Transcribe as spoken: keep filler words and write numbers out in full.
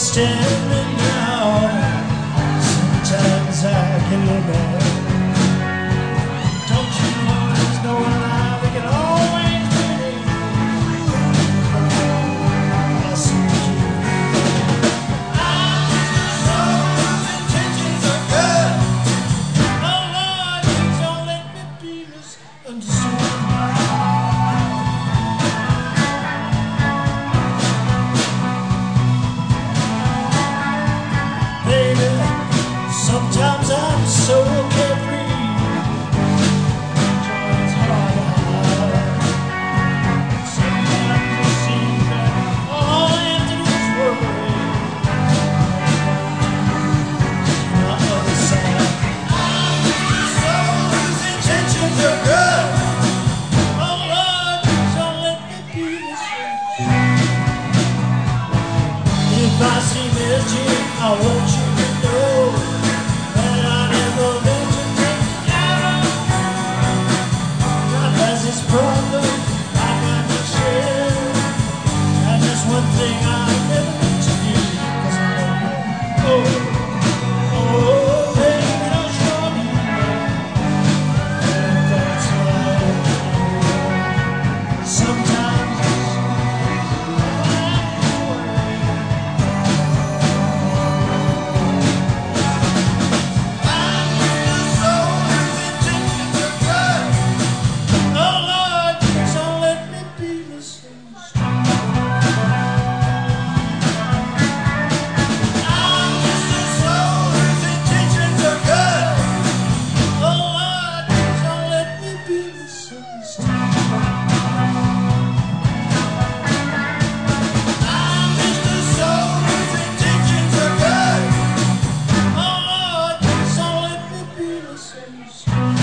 standing now. Sometimes I get a little mad. Don't you always know how we can always win? I see you. I know his intentions are good. Oh Lord, please don't let me be misunderstood. Sometimes I'm so carefree, joy's hard to hide. Sometimes it seems that all I have to do is worry. On the other side, I know his intentions are good. Oh Lord, don't let me be misunderstood. If I see mischief, I want you to know that I never meant to take you down. God has his problem, I got to share. And that's one thing I never meant to do, 'cause I love you. Oh, oh, baby, don't show me love. And that's why sometimes so